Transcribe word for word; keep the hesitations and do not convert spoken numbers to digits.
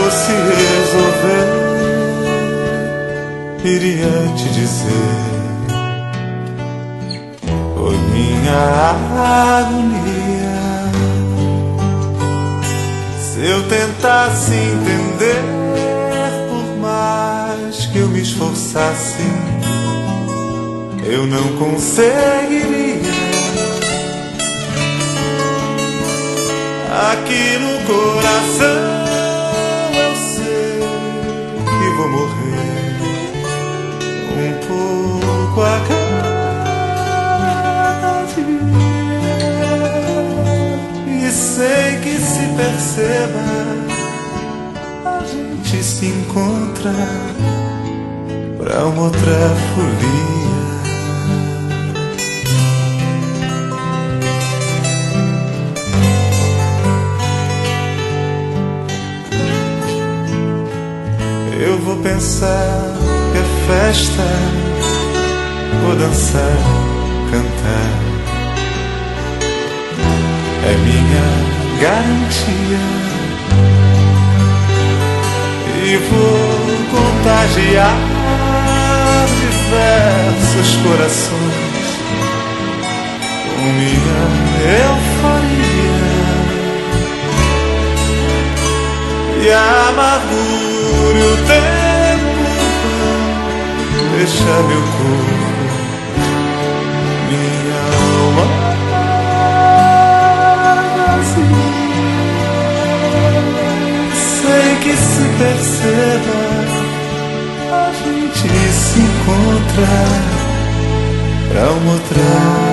fosse resolver, iria te dizer: oi, minha agonia. Se eu tentasse entender, por mais que eu me esforçasse, eu não conseguiria. Aqui no coração eu sei que vou morrer um pouco a cada dia. E sei que se perceba, a gente se encontra pra uma outra folia. Eu vou pensar que é festa, vou dançar, cantar, é minha garantia. E vou contagiar diversos corações com minha euforia. E a amargura e o tempo vão deixar meu corpo, minha alma vazia. Sei que se perceba, a gente se encontra pra uma outra